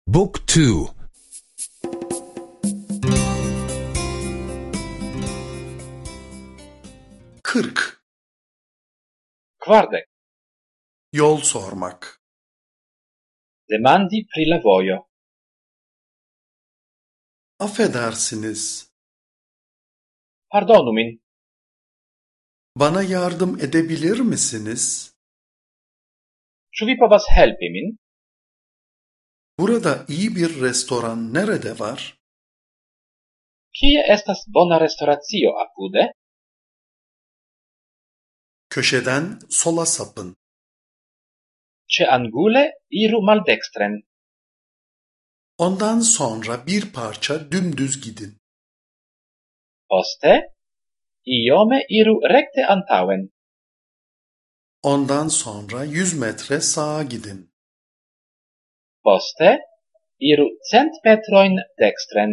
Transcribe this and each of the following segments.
Book 2. 40. Kvardek. Yol sormak. Demandi pri la vojo. Affedersiniz. Pardonu min. Bana yardım edebilir misiniz? Ĉu vi povas helpi min? Burada iyi bir restoran nerede var? Kie estas bona restoracio apude? Köşeden sola sapın. Ĉe angule iru maldekstren. Ondan sonra bir parça dümdüz gidin. Poste iome iru rekte antaŭen. Ondan sonra 100 metre sağa gidin. Poste iru 100 metrojn dekstren.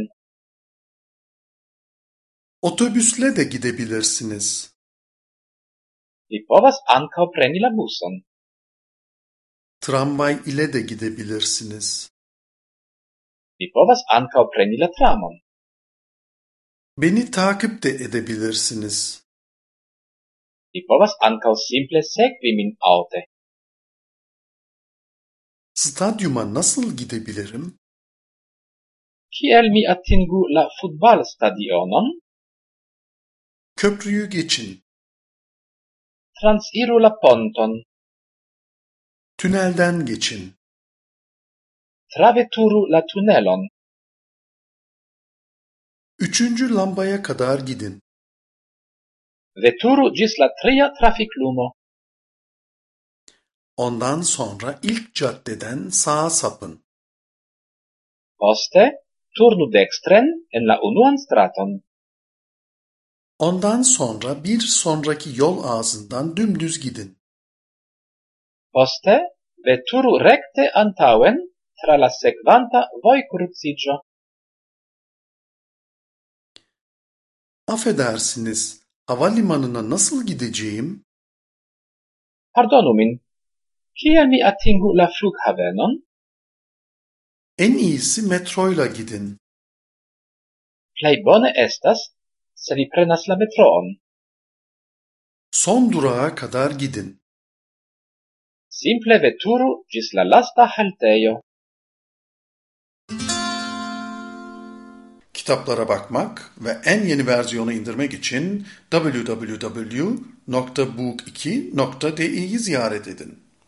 Otobüsle de gidebilirsiniz. Vi povas ankaŭ preni la buson. Tramvay ile de gidebilirsiniz. Vi povas ankaŭ preni la tramon. Beni takip de edebilirsiniz. Vi povas ankaŭ simple sekvi min aŭte. Stadyuma nasıl gidebilirim? Kiel mi atingu la futbalstadionon? Köprüyü geçin. Transiru la ponton. Tünelden geçin. Traveturu la tunelon. 3. lambaya kadar gidin. Veturu ĝis la 3. trafiklumo. Ondan sonra ilk caddeden sağa sapın. Poste turnu dekstren en la unuan straton. Ondan sonra bir sonraki yol ağzından dümdüz gidin. Poste veturu rekte antaŭen tra la sekvanta vojkruciĝo. Affedersiniz, havalimanına nasıl gideceğim? Pardonu min. Kiel mi atingu la flughavenon? En iyisi metroyla gidin. Plej bone estas se vi prenas la metroon. Son durağa kadar gidin. Simple veturu ĝis la lasta haltejo. Kitaplara bakmak ve en yeni versiyonu indirmek için www.book2.de'yi ziyaret edin.